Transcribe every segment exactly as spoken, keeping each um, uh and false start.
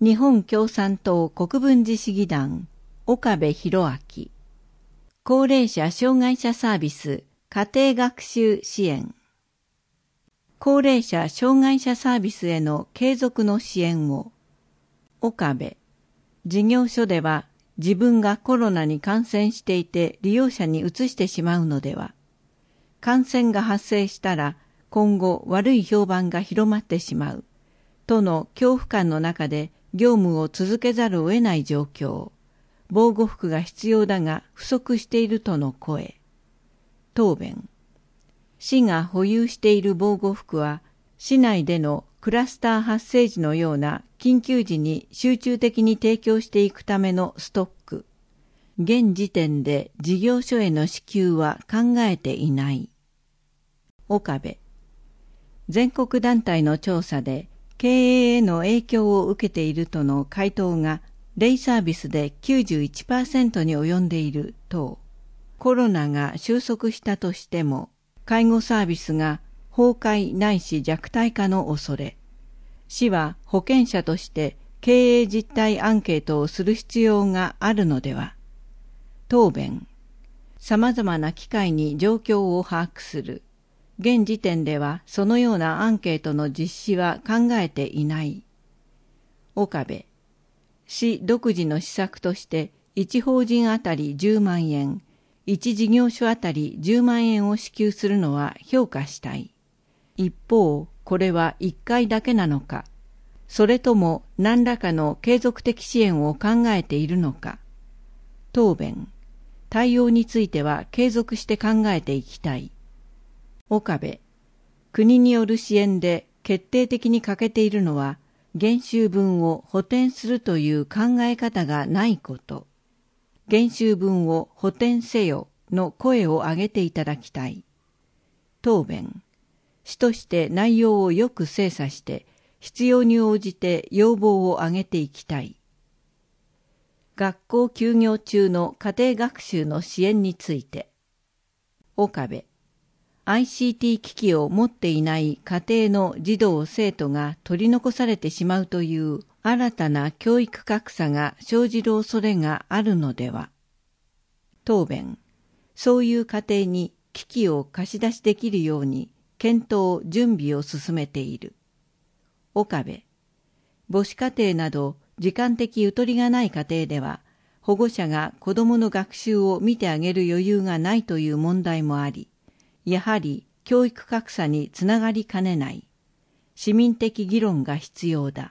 日本共産党国分寺市議団岡部博明。高齢者障害者サービス家庭学習支援。高齢者障害者サービスへの継続の支援を。岡部。事業所では自分がコロナに感染していて利用者に移してしまうのでは。感染が発生したら今後悪い評判が広まってしまう。との恐怖感の中で業務を続けざるを得ない状況。防護服が必要だが不足しているとの声。答弁。市が保有している防護服は、市内でのクラスター発生時のような緊急時に集中的に提供していくためのストック。現時点で事業所への支給は考えていない。岡部。全国団体の調査で、経営への影響を受けているとの回答がデイサービスで きゅうじゅういちパーセント に及んでいる等。コロナが収束したとしても介護サービスが崩壊ないし弱体化の恐れ。市は保険者として経営実態アンケートをする必要があるのでは。答弁。様々な機会に状況を把握する。現時点ではそのようなアンケートの実施は考えていない。岡部。市独自の施策としていち法人あたりじゅうまんえん、いち事業所あたりじゅうまんえんを支給するのは評価したい。一方、これはいっかいだけなのか、それとも何らかの継続的支援を考えているのか。答弁。対応については継続して考えていきたい。岡部。国による支援で決定的に欠けているのは、減収分を補填するという考え方がないこと。減収分を補填せよの声を上げていただきたい。答弁。市として内容をよく精査して、必要に応じて要望を上げていきたい。学校休業中の家庭学習の支援について。岡部。アイシーティー 機器を持っていない家庭の児童生徒が取り残されてしまうという新たな教育格差が生じる恐れがあるのでは。答弁。そういう家庭に機器を貸し出しできるように検討準備を進めている。岡部。母子家庭など時間的ゆとりがない家庭では保護者が子どもの学習を見てあげる余裕がないという問題もあり、やはり教育格差につながりかねない。市民的議論が必要だ。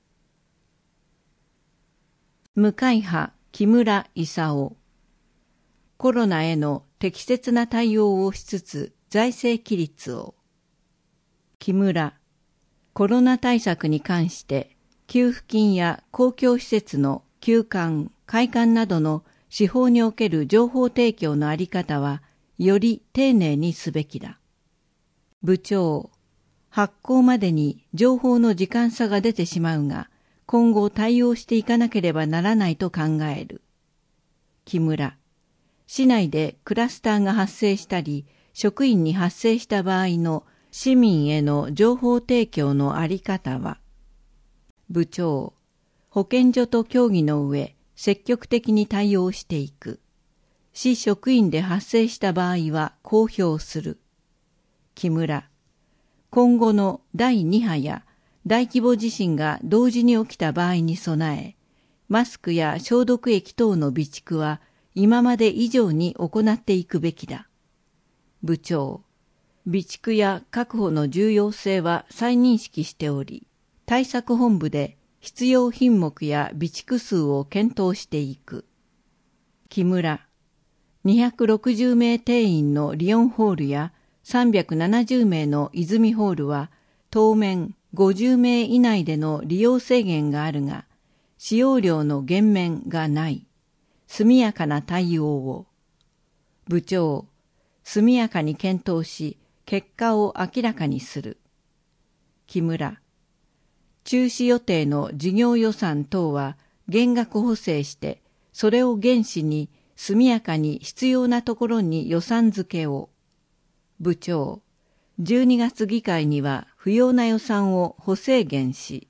無会派木村勲。コロナへの適切な対応をしつつ財政規律を。木村。コロナ対策に関して給付金や公共施設の休館、開館などの司法における情報提供のあり方はより丁寧にすべきだ。部長。発行までに情報の時間差が出てしまうが、今後対応していかなければならないと考える。木村。市内でクラスターが発生したり、職員に発生した場合の市民への情報提供のあり方は。部長。保健所と協議の上、積極的に対応していく。市職員で発生した場合は公表する。木村。今後のだいに波や大規模地震が同時に起きた場合に備え、マスクや消毒液等の備蓄は今まで以上に行っていくべきだ。部長。備蓄や確保の重要性は再認識しており、対策本部で必要品目や備蓄数を検討していく。木村。にひゃくろくじゅうめい定員のリオンホールやさんびゃくななじゅうめいの泉ホールは当面ごじゅうめい以内での利用制限があるが、使用料の減免がない。速やかな対応を。部長。速やかに検討し、結果を明らかにする。木村。中止予定の事業予算等は減額補正して、それを原資に速やかに必要なところに予算付けを。部長。じゅうにがつ議会には不要な予算を補正減し。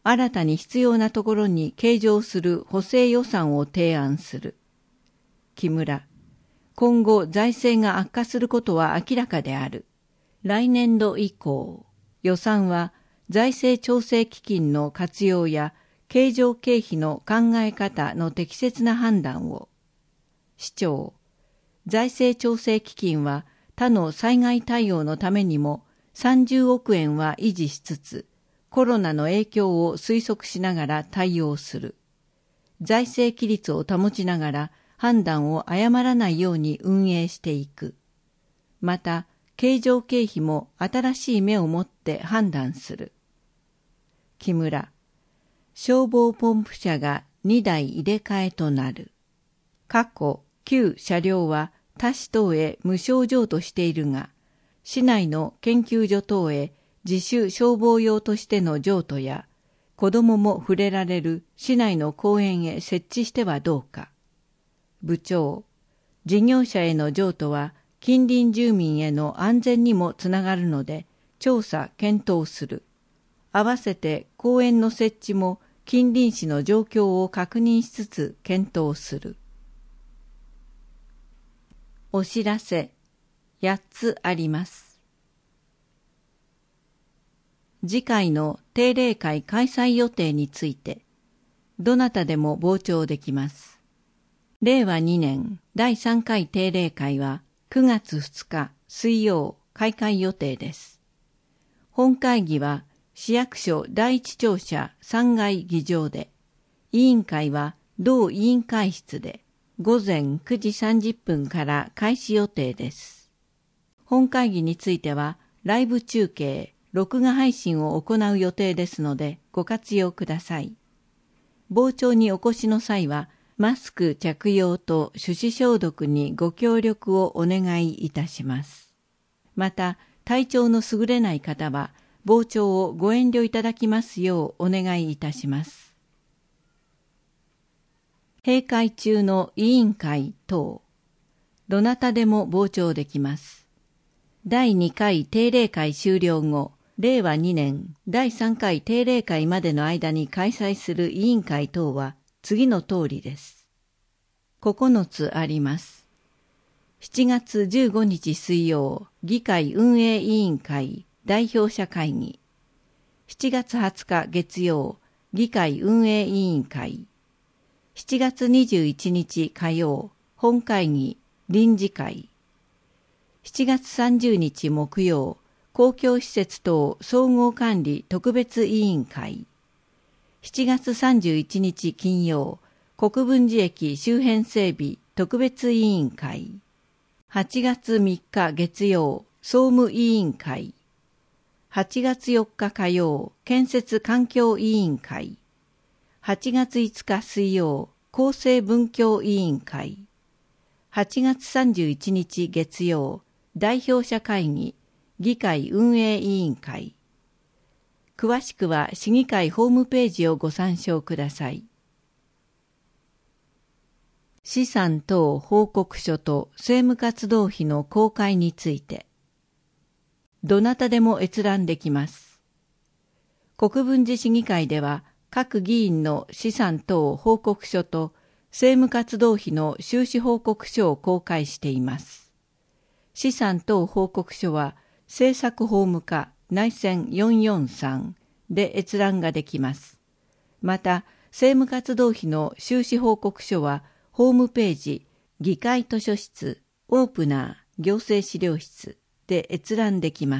新たに必要なところに計上する補正予算を提案する。木村、今後財政が悪化することは明らかである。来年度以降、予算は財政調整基金の活用や経常経費の考え方の適切な判断を。市長、財政調整基金は他の災害対応のためにもさんじゅうおくえんは維持しつつ、コロナの影響を推測しながら対応する。財政規律を保ちながら判断を誤らないように運営していく。また、経常経費も新しい目を持って判断する。木村、消防ポンプ車がにだい入れ替えとなる。過去、旧車両は他市等へ無償譲渡しているが、市内の研究所等へ自主消防用としての譲渡や、子どもも触れられる市内の公園へ設置してはどうか。部長、事業者への譲渡は近隣住民への安全にもつながるので調査検討する。合わせて公園の設置も近隣市の状況を確認しつつ検討する。お知らせやっつあります。次回の定例会開催予定について、どなたでも傍聴できます。れいわにねんだいさんかい定例会はくがつふつか水曜開会予定です。本会議は市役所だいいち庁舎さんがい議場で、委員会は同委員会室でごぜんくじさんじゅっぷんから開始予定です。本会議についてはライブ中継、録画配信を行う予定ですのでご活用ください。傍聴にお越しの際はマスク着用と手指消毒にご協力をお願いいたします。また、体調の優れない方は傍聴をご遠慮いただきますようお願いいたします。閉会中の委員会等、どなたでも傍聴できます。だいにかい定例会終了後、れいわにねんだいさんかい定例会までの間に開催する委員会等は次の通りです。ここのつあります。しちがつじゅうごにち水曜、議会運営委員会代表者会議。しちがつはつか月曜、議会運営委員会。しちがつにじゅういちにち火曜、本会議臨時会。しちがつさんじゅうにち木曜、公共施設等総合管理特別委員会。しちがつさんじゅういちにち金曜、国分寺駅周辺整備特別委員会。はちがつみっか月曜、総務委員会。はちがつよっか火曜、建設環境委員会。はちがついつか水曜、厚生文教委員会。はちがつさんじゅういちにち月曜、代表者会議議会運営委員会。詳しくは市議会ホームページをご参照ください。資産等報告書と政務活動費の公開について、どなたでも閲覧できます。国分寺市議会では各議員の資産等報告書と政務活動費の収支報告書を公開しています。資産等報告書は政策法務課内線よんよんさんで閲覧ができます。また、政務活動費の収支報告書は、ホームページ、議会図書室、オープナー、行政資料室で閲覧できます。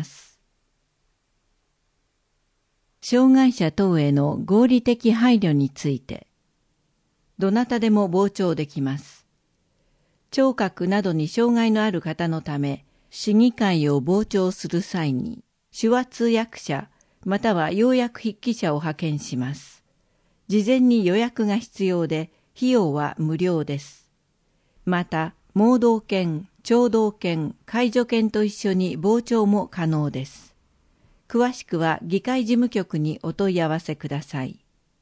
障害者等への合理的配慮について、どなたでも傍聴できます。聴覚などに障害のある方のため、市議会を傍聴する際に、手話通訳者または要約筆記者を派遣します。事前に予約が必要で、費用は無料です。また、盲導犬、聴導犬、介助犬と一緒に傍聴も可能です。詳しくは議会事務局にお問い合わせください。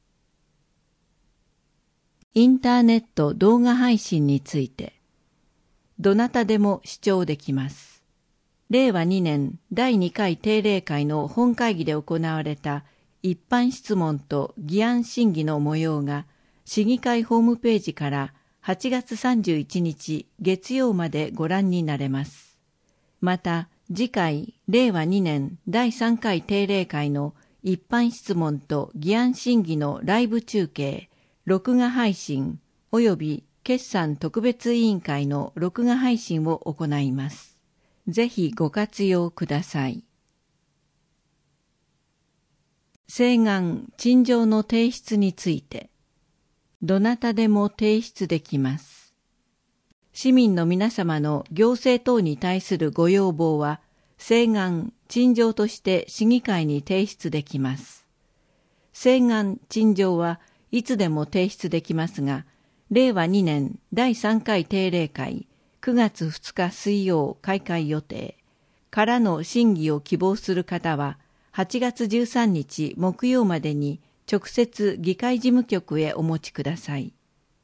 インターネット動画配信について、どなたでも視聴できます。れいわにねんだいにかい定例会の本会議で行われた一般質問と議案審議の模様が市議会ホームページからはちがつさんじゅういちにち月曜までご覧になれます。また、次回れいわにねんだいさんかい定例会の一般質問と議案審議のライブ中継、録画配信及び決算特別委員会の録画配信を行います。ぜひご活用ください。請願・陳情の提出について、どなたでも提出できます。市民の皆様の行政等に対するご要望は、請願・陳情として市議会に提出できます。請願・陳情はいつでも提出できますが、れいわにねんだいさんかい定例会くがつふつか水曜開会予定からの審議を希望する方は、はちがつじゅうさんにち木曜までに直接議会事務局へお持ちください。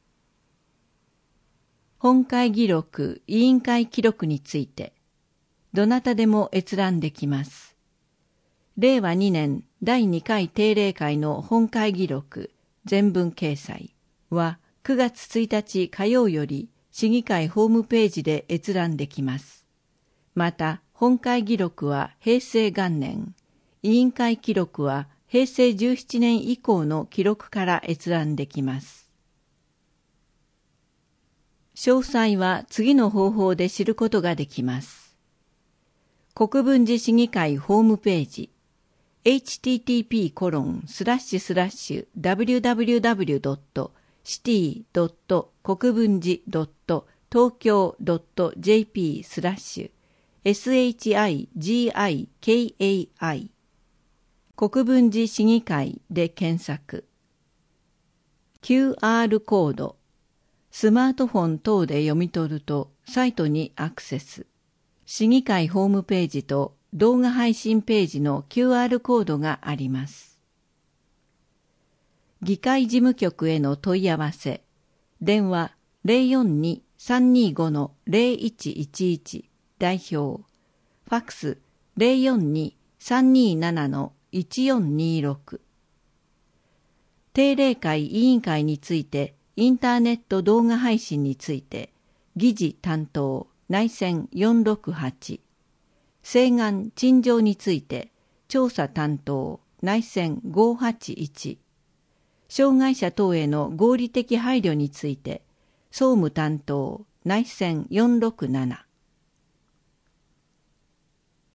本会議録・委員会記録について、どなたでも閲覧できます。れいわにねんだいにかい定例会の本会議録全文掲載はくがつついたち火曜より市議会ホームページで閲覧できます。また、本会議録はへいせいがんねん、委員会記録はへいせいじゅうななねん以降の記録から閲覧できます。詳細は次の方法で知ることができます。国分寺市議会ホームページ エイチティーティーピーコロンスラッシュスラッシュダブリューダブリューダブリュードットシティドットこくぶんじドット東京ドットジェーピースラッシュエスエイチアイジーアイケーエーアイ 国分寺市議会で検索。キューアール コードスマートフォン等で読み取るとサイトにアクセス。市議会ホームページと動画配信ページの キューアール コードがあります。議会事務局への問い合わせ。電話 ゼロよんに さんにご ゼロいちいちいち 代表。ファックス ゼロよんに さんになな いちよんにろく。定例会委員会についてインターネット動画配信について、議事担当内線よんろくはち、請願・陳情について調査担当内線ごはちいち、障害者等への合理的配慮について総務担当内線よんろくなな。